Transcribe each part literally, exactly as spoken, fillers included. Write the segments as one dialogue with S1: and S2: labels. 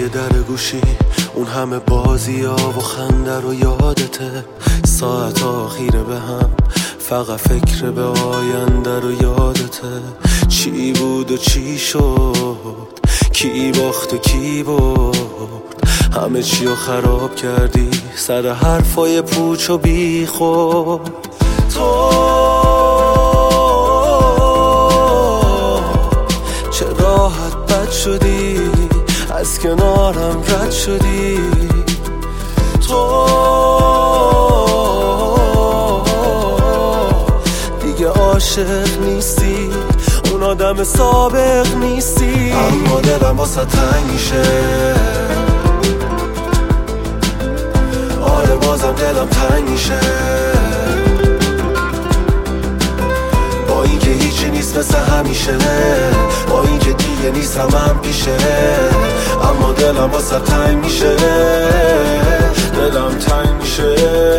S1: پشت در گوشی اون همه بازی ها و خنده رو یادته. ساعت آخیره به هم فقط فکر به آینده رو یادته. چی بود و چی شد، کی باخت و کی برد، همه چی رو خراب کردی سر حرفای پوچ و بی خود. تو چه راحت بد شدی، از کنارم رد شدی. تو دیگه عاشق نیستی، اون آدم سابق نیستی. اما دلم واسه تنگ میشه، آره بازم دلم تنگ میشه. با اینکه هیچی نیست مثل همیشه، با اینکه دیگه نیست همم پیشه، اما دلم واسه تنگ میشه، دلم تنگ میشه.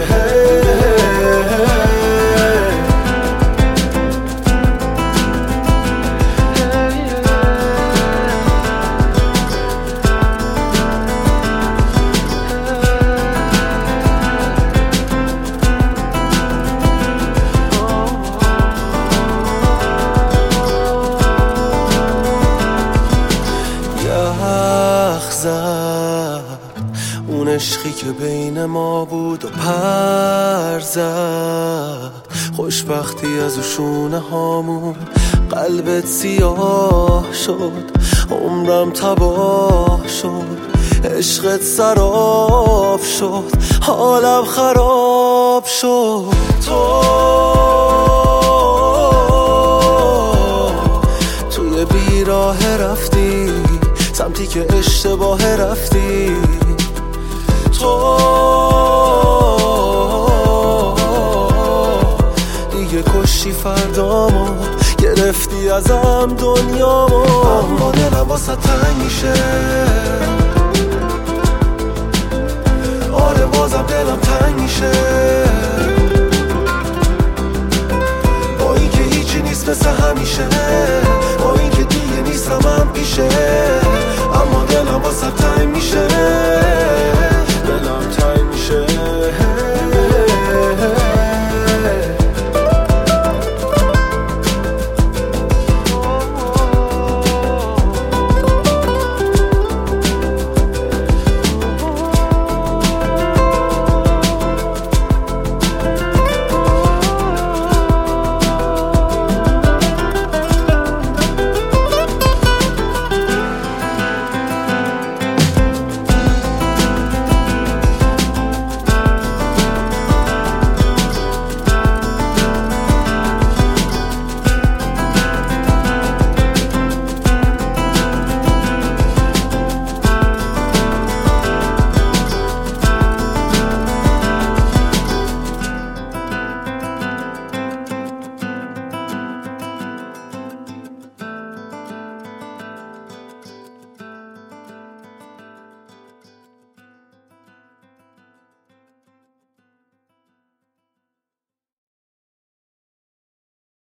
S1: اون عشقی که بین ما بود و پر زد، خوشبختی از شونه هامون قلبت سیاه شد، عمرم تباه شد، عشقت سراب شد، حالم خراب شد. تو توی بیراه رفتی سمتی که اشتباه رفتی. تو دیگه کشتی فردامو، گرفتی ازم دنیامو. اما دلم واسه تنگ میشه، آره بازم دلم تنگ میشه. با اینکه هیچی نیست مثل همیشه، با اینکه دیگه نیست همم پیشه، اما دلم واسه تنگ میشه.